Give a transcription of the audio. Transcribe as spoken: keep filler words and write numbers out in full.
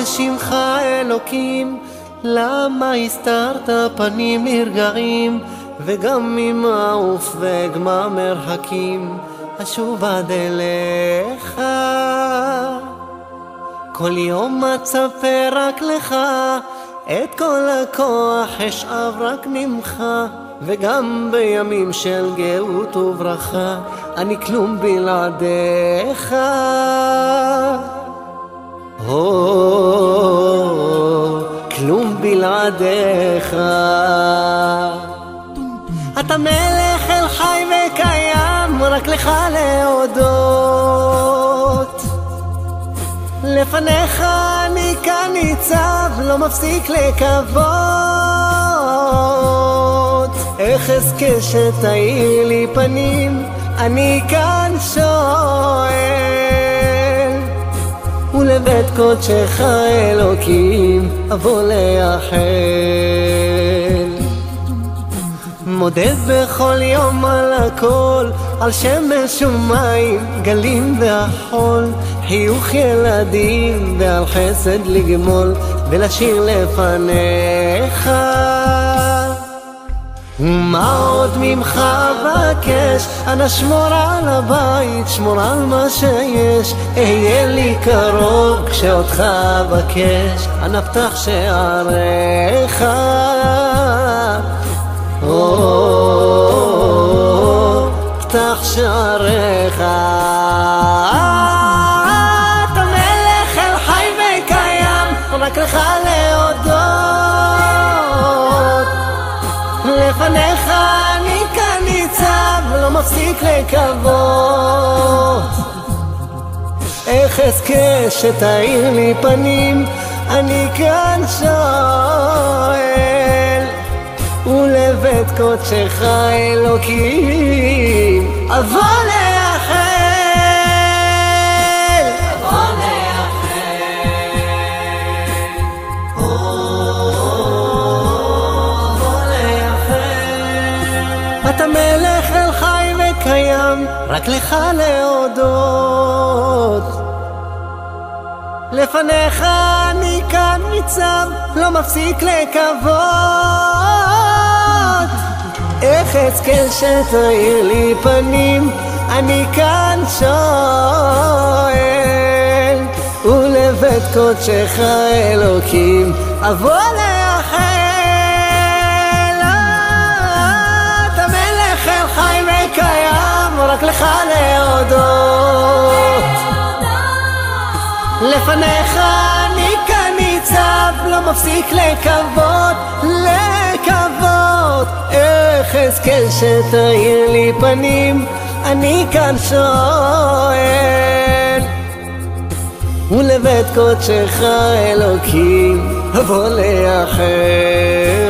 בשמך אלוקים, למה הסתרת פנים מרגעים, וגם ממעוף וגמה מרחקים, אשוב עד אליך. כל יום מצפה רק לך, את כל הכוח אשאב רק ממך, וגם בימים של גאות וברכה, אני כלום בלעדיך. או, כלום בלעדיך. אתה מלך אל חי וקיים, רק לך להודות. לפניך אני כאן ניצב, לא מפסיק לקוות. איך אזכה שתאיר לי פנים, אני כאן שואל, ולבית קודשך אלוקים אבוא לאחל. מודד בכל יום על הכל, על שמש ומים, גלים והחול, חיוך ילדים ועל חסד לגמול, ולשיר לפניך. ומה עוד ממך אבקש, אנא שמור על הבית, שמור על מה שיש, אהיה לי קרוב כשאותך אבקש, אנא פתח שעריך. או, פתח שעריך. אתה מלך אל חי וקיים, רק לך להודות. לפניך אני כאן ניצב, לא מפסיק לקוות. איך אזכה שתאיר לי פנים, אני כאן שואל, ולבית קודשך אלוקים אבוא לאחל. אבוא לאחל. אבוא לאחל. אתה מלך אל חי וקיים, רק לך להודות. לפניך אני כאן ניצב, לא מפסיק לקוות. איך אזכה שתאיר לי פנים, אני כאן שואל, ולבית קודשך אלוקים אבוא לאחל. אתה מלך אל חי וקיים, רק לך להודות. לפניך אני כאן ניצב, לא מפסיק לקוות, לקוות. איך אזכה שתאיר לי פנים, אני כאן שואל, ולבית קודשך אלוקים אבוא לאחל.